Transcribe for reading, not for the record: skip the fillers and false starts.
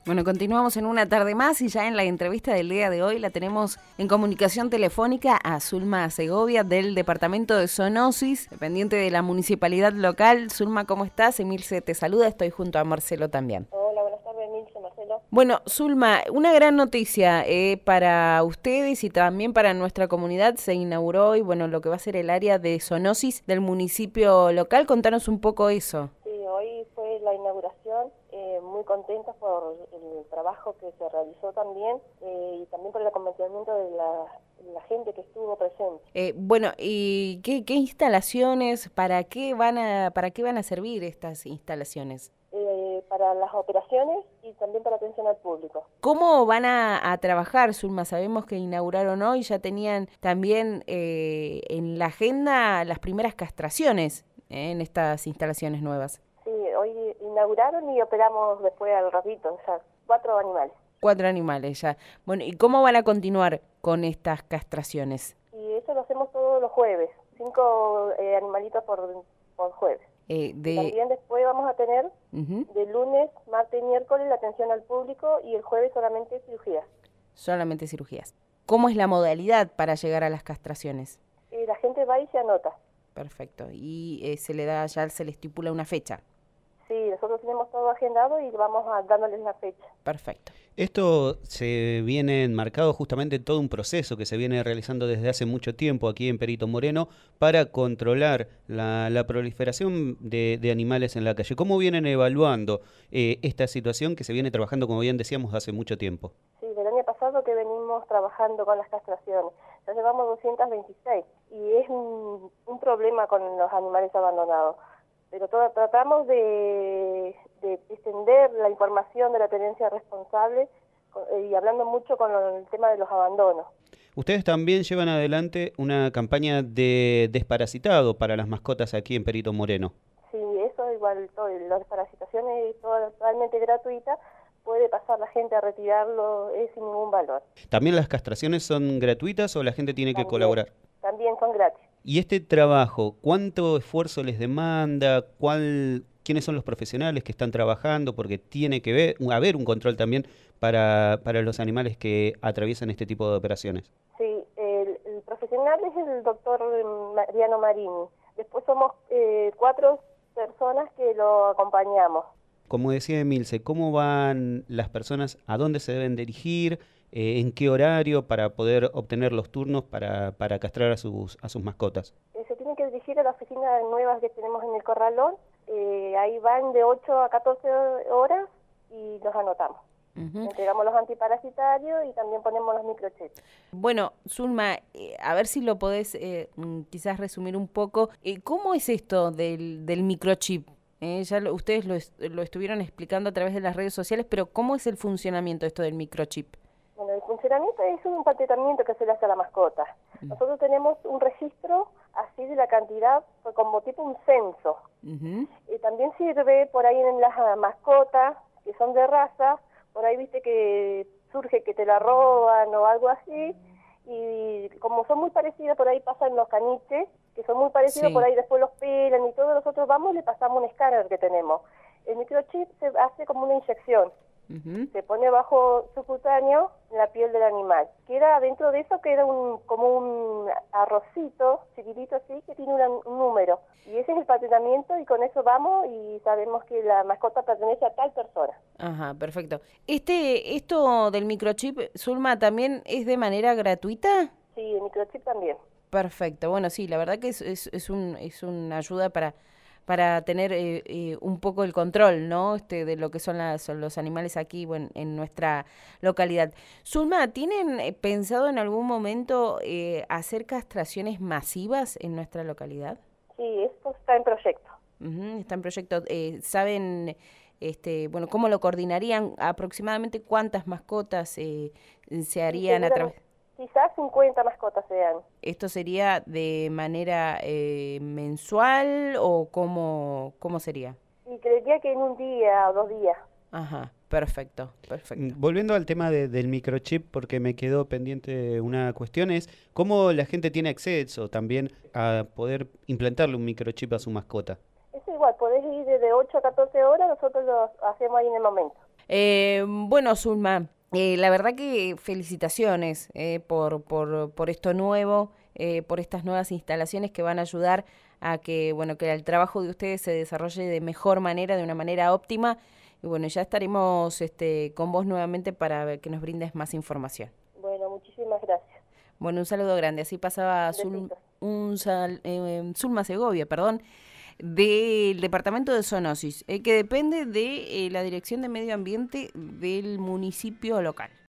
Bueno, continuamos en una tarde más y ya en la entrevista del día de hoy la tenemos en comunicación telefónica a Zulma Segovia del departamento de zoonosis, dependiente de la municipalidad local. Zulma, ¿cómo estás? Emilce te saluda, estoy junto a Marcelo también. Hola, buenas tardes, Emilce, Marcelo. Bueno, Zulma, una gran noticia para ustedes y también para nuestra comunidad. Se inauguró hoy, bueno, lo que va a ser el área de zoonosis del municipio local. Contanos un poco eso. Sí, hoy fue la inauguración, muy contenta por el trabajo que se realizó también y también por el acompañamiento de la gente que estuvo presente. Bueno, ¿y qué instalaciones, para qué van a servir estas instalaciones? Para las operaciones y también para atención al público. ¿Cómo van a trabajar, Zulma? Sabemos que inauguraron hoy, ya tenían también en la agenda las primeras castraciones en estas instalaciones nuevas. Sí, hoy inauguraron y operamos después al ratito, o sea, 4 animales. 4 animales ya. Bueno, ¿y cómo van a continuar con estas castraciones? Y eso lo hacemos todos los jueves, 5 animalitos por jueves. Y también después vamos a tener de lunes, martes y miércoles la atención al público y el jueves solamente cirugías. Solamente cirugías. ¿Cómo es la modalidad para llegar a las castraciones? La gente va y se anota. Perfecto. Y se le estipula una fecha. Sí, nosotros tenemos todo agendado y vamos dándoles la fecha. Perfecto. Esto se viene enmarcado justamente en todo un proceso que se viene realizando desde hace mucho tiempo aquí en Perito Moreno para controlar la proliferación de animales en la calle. ¿Cómo vienen evaluando esta situación que se viene trabajando, como bien decíamos, hace mucho tiempo? Sí, del año pasado que venimos trabajando con las castraciones. Ya llevamos 226 y es un problema con los animales abandonados. Pero tratamos de extender la información de la tenencia responsable y hablando mucho con el tema de los abandonos. Ustedes también llevan adelante una campaña de desparasitado para las mascotas aquí en Perito Moreno. Sí, eso igual, la desparasitación es totalmente gratuita, puede pasar la gente a retirarlo sin ningún valor. ¿También las castraciones son gratuitas o la gente tiene que colaborar? También son gratis. ¿Y este trabajo, cuánto esfuerzo les demanda? ¿Quiénes son los profesionales que están trabajando? Porque tiene que haber un control también para los animales que atraviesan este tipo de operaciones. Sí, el profesional es el doctor Mariano Marini. Después somos 4 personas que lo acompañamos. Como decía Emilce, ¿cómo van las personas? ¿A dónde se deben dirigir? ¿En qué horario para poder obtener los turnos para castrar a sus mascotas? Se tienen que dirigir a la oficina nueva que tenemos en el Corralón. Ahí van de 8 a 14 horas y los anotamos. Entregamos los antiparasitarios y también ponemos los microchips. Bueno, Zulma, a ver si lo podés quizás resumir un poco. ¿Cómo es esto del microchip? Ustedes lo estuvieron explicando a través de las redes sociales, pero ¿cómo es el funcionamiento esto del microchip? Bueno, el funcionamiento es un empaquetamiento que se le hace a la mascota. Nosotros tenemos un registro así de la cantidad, como tipo un censo. También sirve por ahí en las mascotas que son de raza, por ahí viste que surge que te la roban o algo así, y como son muy parecidas, por ahí pasan los caniches, que son muy parecidos, sí. Por ahí después los pelan y todos nosotros vamos y le pasamos un escáner que tenemos. El microchip se hace como una inyección. Se pone bajo subcutáneo en la piel del animal. Queda dentro de eso queda como un arrocito chiquitito así que tiene un número. Y ese es el patentamiento y con eso vamos y sabemos que la mascota pertenece a tal persona. Ajá, perfecto. ¿Esto del microchip, Zulma, también es de manera gratuita? Sí, el microchip también. Perfecto. Bueno, sí, la verdad que es una ayuda para tener un poco el control, ¿no? De lo que son los animales aquí, bueno, en nuestra localidad. Zulma, ¿tienen pensado en algún momento hacer castraciones masivas en nuestra localidad? Sí, esto está en proyecto. Está en proyecto. ¿Saben, bueno, cómo lo coordinarían? ¿Aproximadamente cuántas mascotas se harían a través? Quizás 50 mascotas sean. ¿Esto sería de manera mensual o cómo sería? Y creería que en un día o 2 días. Ajá, perfecto. Volviendo al tema del microchip, porque me quedó pendiente una cuestión, es cómo la gente tiene acceso también a poder implantarle un microchip a su mascota. Es igual, podés ir de 8 a 14 horas, nosotros lo hacemos ahí en el momento. Bueno, Zulma, la verdad que felicitaciones por esto nuevo, por estas nuevas instalaciones que van a ayudar a que, bueno, que el trabajo de ustedes se desarrolle de mejor manera, de una manera óptima. Y bueno, ya estaremos con vos nuevamente para que nos brindes más información. Bueno, muchísimas gracias. Bueno, un saludo grande. Así pasaba Zulma Segovia, perdón, del Departamento de Zoonosis, que depende de la Dirección de Medio Ambiente del municipio local.